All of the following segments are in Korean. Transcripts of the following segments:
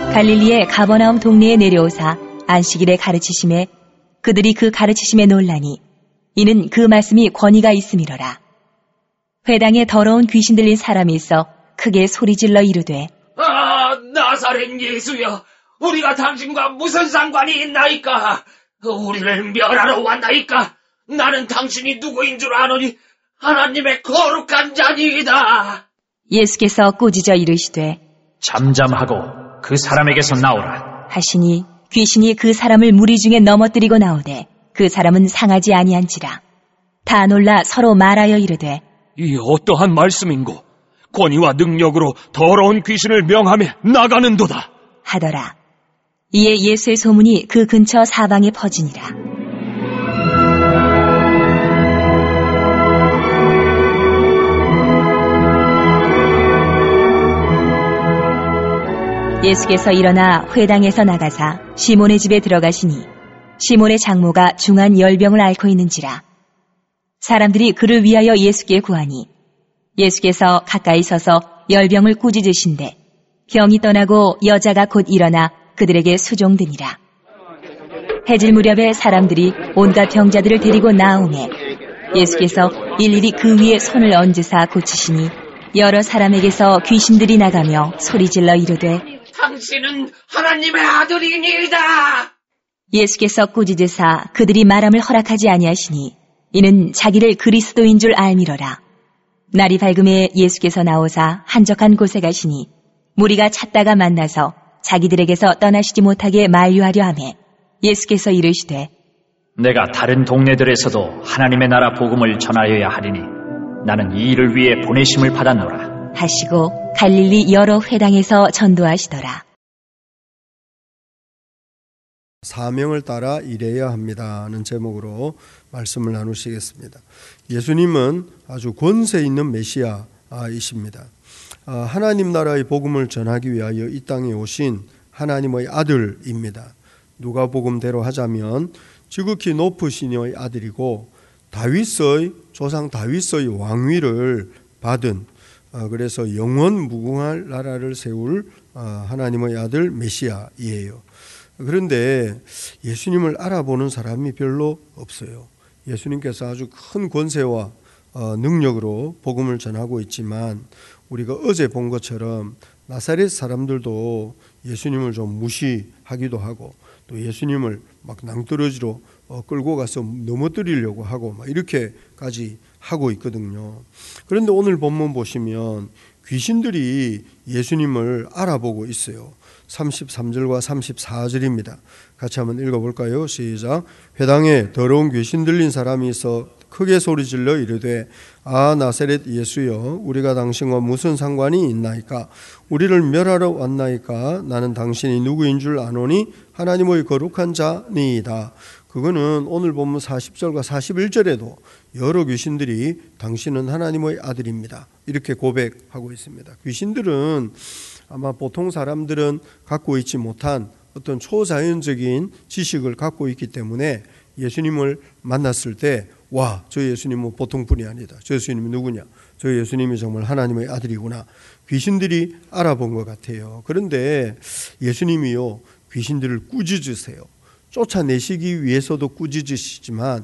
갈릴리의 가버나움 동네에 내려오사 안식일에 가르치심에 그들이 그 가르치심에 놀라니 이는 그 말씀이 권위가 있음이로라. 회당에 더러운 귀신 들린 사람이 있어 크게 소리질러 이르되 나사렛 예수여, 우리가 당신과 무슨 상관이 있나이까? 우리를 멸하러 왔나이까? 나는 당신이 누구인 줄 아노니 하나님의 거룩한 자니이다. 예수께서 꾸짖어 이르시되 잠잠하고 그 사람에게서 나오라 하시니 귀신이 그 사람을 무리 중에 넘어뜨리고 나오되 그 사람은 상하지 아니한지라. 다 놀라 서로 말하여 이르되 이 어떠한 말씀인고? 권위와 능력으로 더러운 귀신을 명하며 나가는도다 하더라. 이에 예수의 소문이 그 근처 사방에 퍼지니라. 예수께서 일어나 회당에서 나가사 시몬의 집에 들어가시니 시몬의 장모가 중한 열병을 앓고 있는지라. 사람들이 그를 위하여 예수께 구하니 예수께서 가까이 서서 열병을 꾸짖으신대 병이 떠나고 여자가 곧 일어나 그들에게 수종드니라. 해질 무렵에 사람들이 온갖 병자들을 데리고 나오매 예수께서 일일이 그 위에 손을 얹으사 고치시니 여러 사람에게서 귀신들이 나가며 소리질러 이르되 당신은 하나님의 아들이니이다. 예수께서 꾸짖으사 그들이 말함을 허락하지 아니하시니 이는 자기를 그리스도인 줄 알미러라. 날이 밝음에 예수께서 나오사 한적한 곳에 가시니 무리가 찾다가 만나서 자기들에게서 떠나시지 못하게 만류하려 하매 예수께서 이르시되 내가 다른 동네들에서도 하나님의 나라 복음을 전하여야 하리니 나는 이 일을 위해 보내심을 받았노라 하시고 갈릴리 여러 회당에서 전도하시더라. 사명을 따라 일해야 합니다는 제목으로 말씀을 나누시겠습니다. 예수님은 아주 권세 있는 메시아이십니다. 하나님 나라의 복음을 전하기 위하여 이 땅에 오신 하나님의 아들입니다. 누가복음대로 하자면 지극히 높으신 이의 아들이고 다윗의 조상 다윗의 왕위를 받은 그래서 영원 무궁할 나라를 세울 하나님의 아들 메시아이에요. 그런데 예수님을 알아보는 사람이 별로 없어요. 예수님께서 아주 큰 권세와 능력으로 복음을 전하고 있지만 우리가 어제 본 것처럼 나사렛 사람들도 예수님을 좀 무시하기도 하고 또 예수님을 막 낭떠러지로 끌고 가서 넘어뜨리려고 하고 막 이렇게까지 하고 있거든요. 그런데 오늘 본문 보시면 귀신들이 예수님을 알아보고 있어요. 33절과 34절입니다. 같이 한번 읽어볼까요? 시작. 회당에 더러운 귀신 들린 사람이 있어 크게 소리질러 이르되 나사렛 예수여, 우리가 당신과 무슨 상관이 있나이까? 우리를 멸하러 왔나이까? 나는 당신이 누구인 줄 아노니 하나님의 거룩한 자니이다. 그거는 오늘 본문 40절과 41절에도 여러 귀신들이 당신은 하나님의 아들입니다 이렇게 고백하고 있습니다. 귀신들은 아마 보통 사람들은 갖고 있지 못한 어떤 초자연적인 지식을 갖고 있기 때문에 예수님을 만났을 때 와, 저 예수님은 보통 분이 아니다. 저 예수님이 누구냐? 저 예수님이 정말 하나님의 아들이구나. 귀신들이 알아본 것 같아요. 그런데 예수님이요, 귀신들을 꾸짖으세요. 쫓아내시기 위해서도 꾸짖으시지만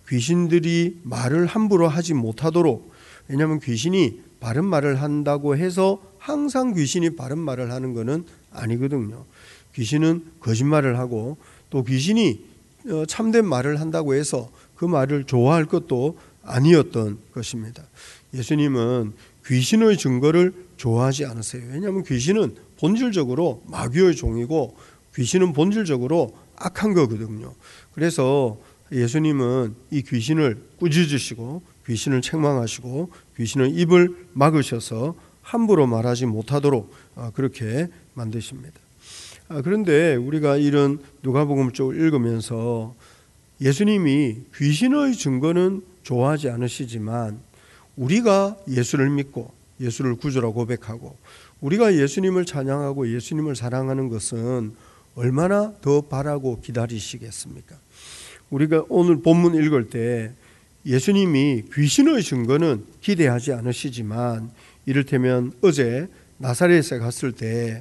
귀신들이 말을 함부로 하지 못하도록, 왜냐하면 귀신이 바른 말을 한다고 해서 항상 귀신이 바른 말을 하는 것은 아니거든요. 귀신은 거짓말을 하고 또 귀신이 참된 말을 한다고 해서 그 말을 좋아할 것도 아니었던 것입니다. 예수님은 귀신의 증거를 좋아하지 않으세요. 왜냐하면 귀신은 본질적으로 마귀의 종이고 귀신은 본질적으로 악한 거거든요. 그래서 예수님은 이 귀신을 꾸짖으시고 귀신을 책망하시고 귀신의 입을 막으셔서 함부로 말하지 못하도록 그렇게 만드십니다. 그런데 우리가 이런 누가복음 쪽을 읽으면서 예수님이 귀신의 증거는 좋아하지 않으시지만 우리가 예수를 믿고 예수를 구주라고 고백하고 우리가 예수님을 찬양하고 예수님을 사랑하는 것은 얼마나 더 바라고 기다리시겠습니까? 우리가 오늘 본문 읽을 때 예수님이 귀신의 증거는 기대하지 않으시지만 이를테면 어제 나사렛에 갔을 때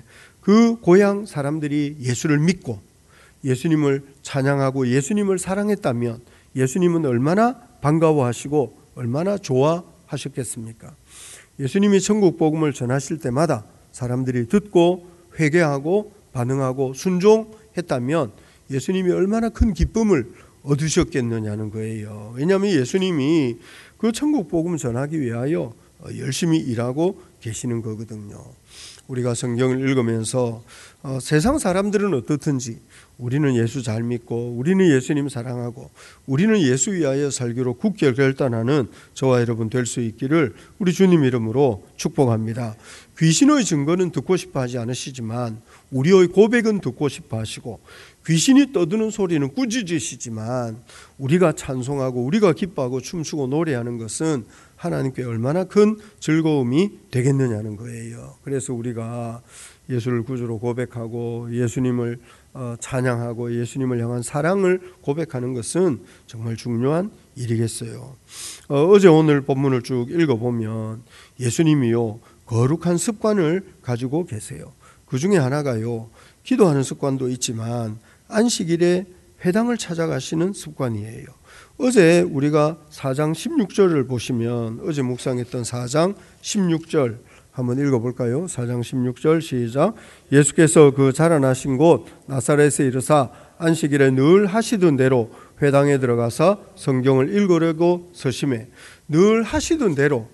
그 고향 사람들이 예수를 믿고 예수님을 찬양하고 예수님을 사랑했다면 예수님은 얼마나 반가워하시고 얼마나 좋아하셨겠습니까? 예수님이 천국 복음을 전하실 때마다 사람들이 듣고 회개하고 반응하고 순종했다면 예수님이 얼마나 큰 기쁨을 얻으셨겠느냐는 거예요. 왜냐하면 예수님이 그 천국 복음 전하기 위하여 열심히 일하고 계시는 거거든요. 우리가 성경을 읽으면서 세상 사람들은 어떻든지 우리는 예수 잘 믿고 우리는 예수님 사랑하고 우리는 예수 위하여 살기로 굳게 결단하는 저와 여러분 될 수 있기를 우리 주님 이름으로 축복합니다. 귀신의 증거는 듣고 싶어 하지 않으시지만 우리의 고백은 듣고 싶어 하시고 귀신이 떠드는 소리는 꾸짖으시지만 우리가 찬송하고 우리가 기뻐하고 춤추고 노래하는 것은 하나님께 얼마나 큰 즐거움이 되겠느냐는 거예요. 그래서 우리가 예수를 구주로 고백하고 예수님을 찬양하고 예수님을 향한 사랑을 고백하는 것은 정말 중요한 일이겠어요. 어제 오늘 본문을 쭉 읽어보면 예수님이요 거룩한 습관을 가지고 계세요. 그 중에 하나가요 기도하는 습관도 있지만 안식일에 회당을 찾아가시는 습관이에요. 어제 우리가 4장 16절을 보시면 어제 묵상했던 4장 16절 한번 읽어볼까요? 4장 16절 시작. 예수께서 그 자라나신 곳 나사렛에 이르사 안식일에 늘 하시던 대로 회당에 들어가서 성경을 읽으려고 서심해. 늘 하시던 대로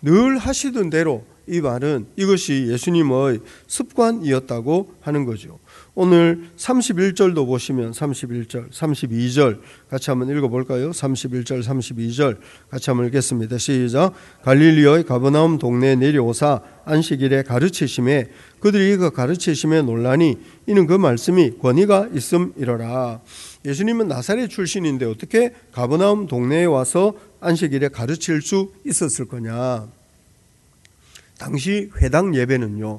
이 말은 이것이 예수님의 습관이었다고 하는 거죠. 오늘 31절도 보시면 31절, 32절 같이 한번 읽어볼까요? 31절, 32절 같이 한번 읽겠습니다. 시작. 갈릴리의 가버나움 동네에 내려오사 안식일에 가르치심에 그들이 그 가르치심에 놀라니 이는 그 말씀이 권위가 있음이러라. 예수님은 나사렛 출신인데 어떻게 가버나움 동네에 와서 안식일에 가르칠 수 있었을 거냐? 당시 회당 예배는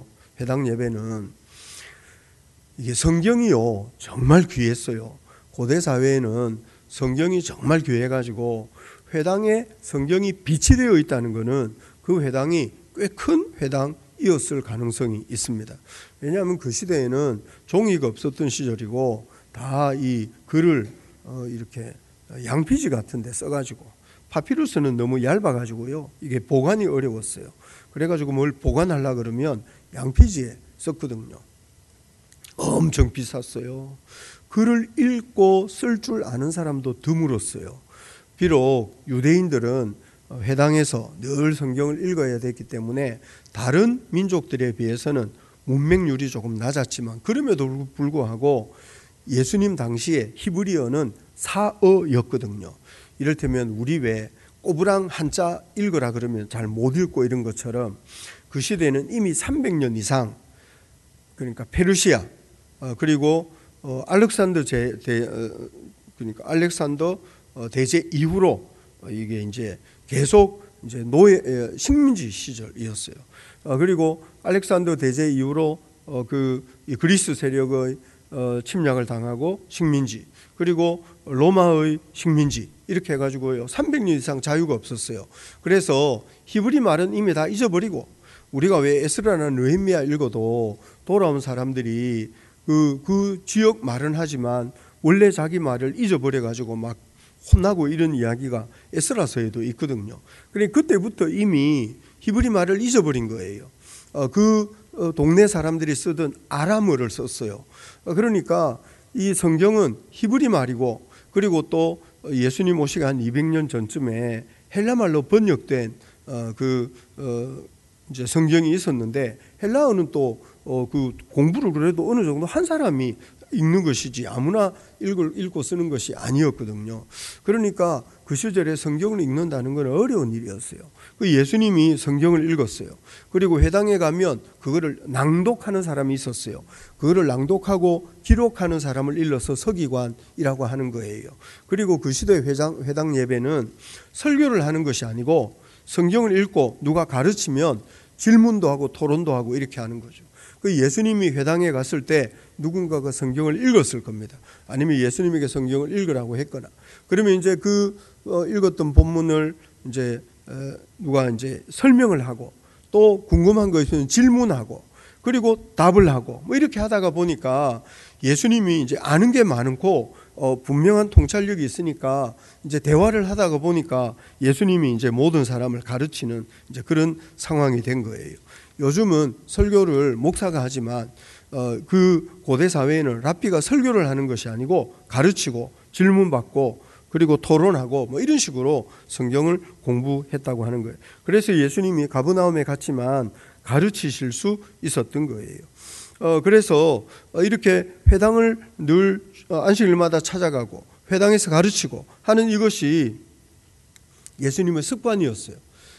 이게 성경이요 정말 귀했어요. 고대 사회에는 성경이 정말 귀해가지고 회당에 성경이 비치되어 있다는 것은 그 회당이 꽤 큰 회당이었을 가능성이 있습니다. 왜냐하면 그 시대에는 종이가 없었던 시절이고 다 이 글을 이렇게 양피지 같은 데 써가지고 파피루스는 너무 얇아가지고요 이게 보관이 어려웠어요. 그래가지고 뭘 보관하려고 그러면 양피지에 썼거든요. 엄청 비쌌어요. 글을 읽고 쓸 줄 아는 사람도 드물었어요. 비록 유대인들은 회당에서 늘 성경을 읽어야 됐기 때문에 다른 민족들에 비해서는 문맹률이 조금 낮았지만 그럼에도 불구하고 예수님 당시에 히브리어는 사어였거든요. 이를테면 우리 왜 꼬부랑 한자 읽으라 그러면 잘 못 읽고 이런 것처럼 그 시대에는 이미 300년 이상 그러니까 페르시아 그리고 알렉산더 대제 이후로 이게 이제 계속 이제 식민지 시절이었어요. 그리고 알렉산더 대제 이후로 그 그리스 세력의 침략을 당하고 식민지 그리고 로마의 식민지 이렇게 해가지고요 300년 이상 자유가 없었어요. 그래서 히브리 말은 이미 다 잊어버리고 우리가 왜 에스라나 느헤미야 읽어도 돌아온 사람들이 그 지역 말은 하지만 원래 자기 말을 잊어버려가지고 막 혼나고 이런 이야기가 에스라서에도 있거든요. 그러니까 그때부터 이미 히브리 말을 잊어버린 거예요. 그 동네 사람들이 쓰던 아람어를 썼어요. 그러니까 이 성경은 히브리 말이고 그리고 또 예수님 오시기 한 200년 전쯤에 헬라말로 번역된 이제 성경이 있었는데 헬라어는 또 그 공부를 그래도 어느 정도 한 사람이 읽는 것이지 아무나 읽고 쓰는 것이 아니었거든요. 그러니까 그 시절에 성경을 읽는다는 건 어려운 일이었어요. 그 예수님이 성경을 읽었어요. 그리고 회당에 가면 그거를 낭독하는 사람이 있었어요. 그거를 낭독하고 기록하는 사람을 일러서 서기관이라고 하는 거예요. 그리고 그 시대 회당 예배는 설교를 하는 것이 아니고 성경을 읽고 누가 가르치면 질문도 하고 토론도 하고 이렇게 하는 거죠. 그 예수님이 회당에 갔을 때 누군가가 성경을 읽었을 겁니다. 아니면 예수님에게 성경을 읽으라고 했거나 그러면 이제 그 읽었던 본문을 이제 누가 이제 설명을 하고 또 궁금한 거 있으면 질문하고 그리고 답을 하고 뭐 이렇게 하다가 보니까 예수님이 이제 아는 게 많고 분명한 통찰력이 있으니까 이제 대화를 하다가 보니까 예수님이 이제 모든 사람을 가르치는 이제 그런 상황이 된 거예요. 요즘은 설교를 목사가 하지만 그 고대 사회에는 랍비가 설교를 하는 것이 아니고 가르치고 질문받고 그리고 토론하고 뭐 이런 식으로 성경을 공부했다고 하는 거예요. 그래서 예수님이 가버나움에 갔지만 가르치실 수 있었던 거예요. 그래서 이렇게 회당을 늘 안식일마다 찾아가고 회당에서 가르치고 하는 이것이 예수님의 습관이었어요.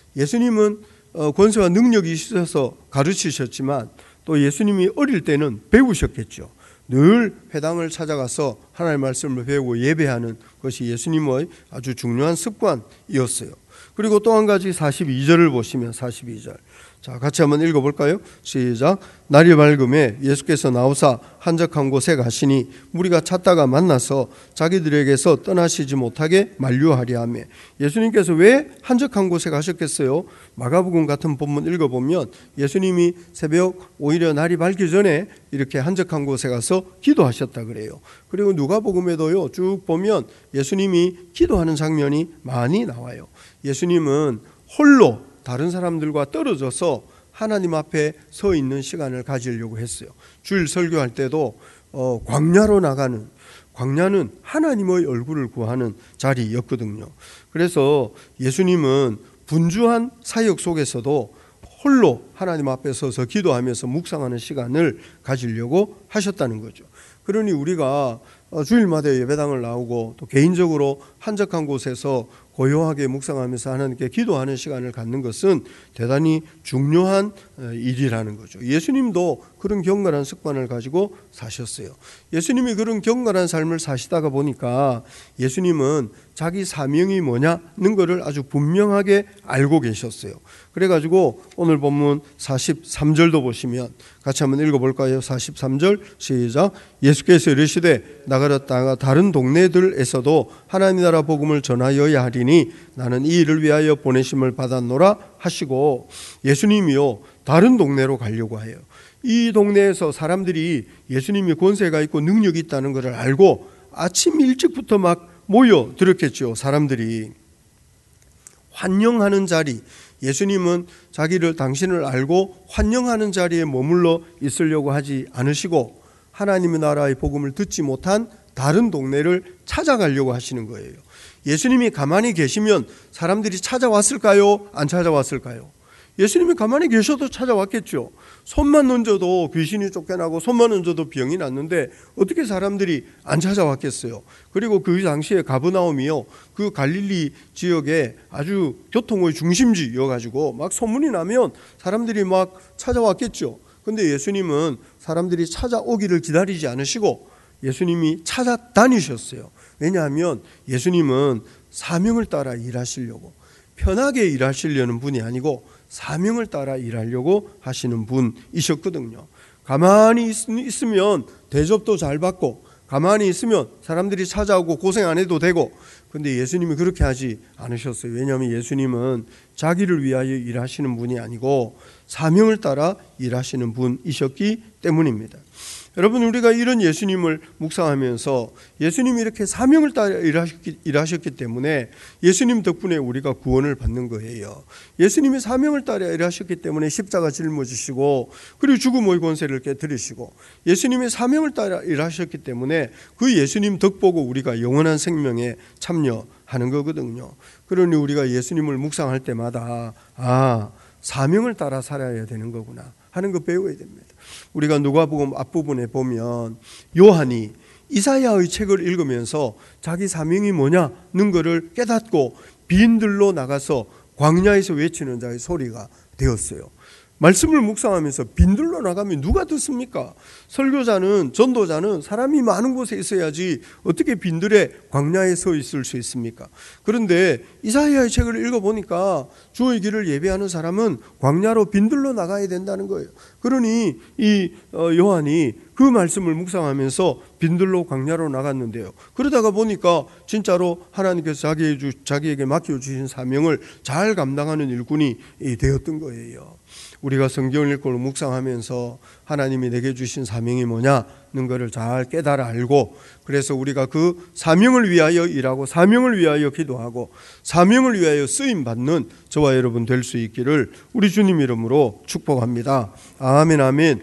예수님은 권세와 능력이 있어서 가르치셨지만 또 예수님이 어릴 때는 배우셨겠죠. 늘 회당을 찾아가서 하나님의 말씀을 배우고 예배하는 것이 예수님의 아주 중요한 습관이었어요. 그리고 또 한 가지 42절을 보시면 42절. 자, 같이 한번 읽어볼까요? 시작. 날이 밝음에 예수께서 나오사 한적한 곳에 가시니 무리가 찾다가 만나서 자기들에게서 떠나시지 못하게 만류하려 하며. 예수님께서 왜 한적한 곳에 가셨겠어요? 마가복음 같은 본문 읽어보면 예수님이 새벽 오히려 날이 밝기 전에 이렇게 한적한 곳에 가서 기도하셨다 그래요. 그리고 누가복음에도요 쭉 보면 예수님이 기도하는 장면이 많이 나와요. 예수님은 홀로 다른 사람들과 떨어져서 하나님 앞에 서 있는 시간을 가지려고 했어요. 주일 설교할 때도 광야로 나가는, 광야는 하나님의 얼굴을 구하는 자리였거든요. 그래서 예수님은 분주한 사역 속에서도 홀로 하나님 앞에 서서 기도하면서 묵상하는 시간을 가지려고 하셨다는 거죠. 그러니 우리가 주일마다 예배당을 나오고 또 개인적으로 한적한 곳에서 고요하게 묵상하면서 하나님께 기도하는 시간을 갖는 것은 대단히 중요한 일이라는 거죠. 예수님도 그런 경건한 습관을 가지고 사셨어요. 예수님이 그런 경건한 삶을 사시다가 보니까 예수님은 자기 사명이 뭐냐는 것을 아주 분명하게 알고 계셨어요. 그래가지고 오늘 본문 43절도 보시면 같이 한번 읽어볼까요? 43절 시작. 예수께서 이르시되 나가라 다른 동네들에서도 하나님 나라 복음을 전하여야 하리니 나는 이 일을 위하여 보내심을 받았노라 하시고, 예수님이요 다른 동네로 가려고 해요. 이 동네에서 사람들이 예수님이 권세가 있고 능력이 있다는 것을 알고 아침 일찍부터 막 모여들었겠죠. 사람들이 환영하는 자리, 예수님은 당신을 알고 환영하는 자리에 머물러 있으려고 하지 않으시고 하나님의 나라의 복음을 듣지 못한 다른 동네를 찾아가려고 하시는 거예요. 예수님이 가만히 계시면 사람들이 찾아왔을까요? 안 찾아왔을까요? 예수님이 가만히 계셔도 찾아왔겠죠. 손만 얹어도 귀신이 쫓겨나고 손만 얹어도 병이 났는데 어떻게 사람들이 안 찾아왔겠어요. 그리고 그 당시에 가버나움이요 그 갈릴리 지역에 아주 교통의 중심지여가지고 막 소문이 나면 사람들이 막 찾아왔겠죠. 근데 예수님은 사람들이 찾아오기를 기다리지 않으시고 예수님이 찾아다니셨어요. 왜냐하면 예수님은 사명을 따라 일하시려고, 편하게 일하시려는 분이 아니고 사명을 따라 일하려고 하시는 분이셨거든요. 가만히 있으면 대접도 잘 받고 가만히 있으면 사람들이 찾아오고 고생 안 해도 되고, 근데 예수님이 그렇게 하지 않으셨어요. 왜냐하면 예수님은 자기를 위하여 일하시는 분이 아니고 사명을 따라 일하시는 분이셨기 때문입니다. 여러분, 우리가 이런 예수님을 묵상하면서 예수님이 이렇게 사명을 따라 일하셨기 때문에 예수님 덕분에 우리가 구원을 받는 거예요. 예수님이 사명을 따라 일하셨기 때문에 십자가 짊어지시고 그리고 죽음의 권세를 깨뜨리시고, 예수님이 사명을 따라 일하셨기 때문에 그 예수님 덕보고 우리가 영원한 생명에 참여하는 거거든요. 그러니 우리가 예수님을 묵상할 때마다 사명을 따라 살아야 되는 거구나 하는 거 배워야 됩니다. 우리가 누가복음 앞부분에 보면 요한이 이사야의 책을 읽으면서 자기 사명이 뭐냐는 것을 깨닫고 빈들로 나가서 광야에서 외치는 자의 소리가 되었어요. 말씀을 묵상하면서 빈들로 나가면 누가 듣습니까? 설교자는, 전도자는 사람이 많은 곳에 있어야지 어떻게 빈들에 광야에 서 있을 수 있습니까? 그런데 이사야의 책을 읽어보니까 주의 길을 예배하는 사람은 광야로 빈들로 나가야 된다는 거예요. 그러니 이 요한이 그 말씀을 묵상하면서 빈들로 광야로 나갔는데요. 그러다가 보니까 진짜로 하나님께서 자기에게 맡겨주신 사명을 잘 감당하는 일꾼이 되었던 거예요. 우리가 성경을 읽고 묵상하면서 하나님이 내게 주신 사명이 뭐냐는 것을 잘 깨달아 알고, 그래서 우리가 그 사명을 위하여 일하고 사명을 위하여 기도하고 사명을 위하여 쓰임받는 저와 여러분 될 수 있기를 우리 주님 이름으로 축복합니다. 아멘, 아멘.